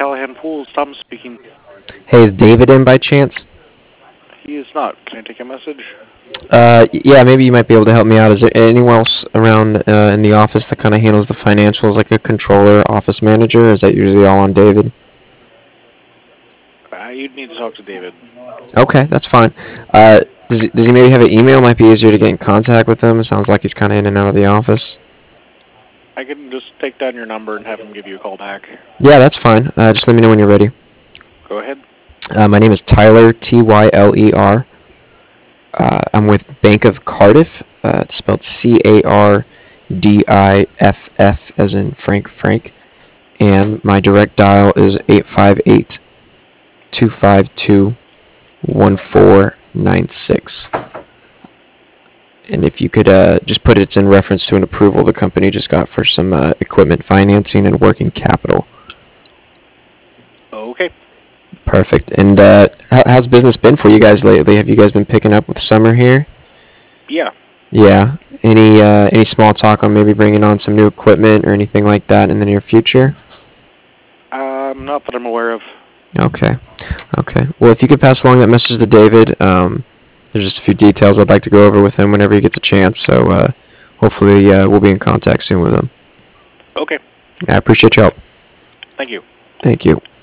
Callahan Pools. Tom speaking. Hey, is David in by chance? He is not. Can I take a message? Yeah, maybe you might be able to help me out. Is there anyone else around in the office that kind of handles the financials, like a controller, office manager? Or is that usually all on David? You'd need to talk to David. Okay, that's fine. Does he maybe have an email? Might be easier to get in contact with him. It sounds like he's kind of in and out of the office. I can just take down your number and have him give you a call back. Yeah, that's fine. Just let me know when you're ready. Go ahead. My name is Tyler, Tyler. I'm with Bank of Cardiff. It's spelled Cardiff, as in Frank. And my direct dial is 858-252-1496. And if you could just put it's in reference to an approval the company just got for some equipment financing and working capital. Okay. Perfect. And how's business been for you guys lately? Have you guys been picking up with summer here? Yeah. Yeah. Any small talk on maybe bringing on some new equipment or anything like that in the near future? Not that I'm aware of. Okay. Okay. Well, if you could pass along that message to David, there's just a few details I'd like to go over with him whenever he gets a chance. So hopefully we'll be in contact soon with him. Okay. I appreciate your help. Thank you. Thank you.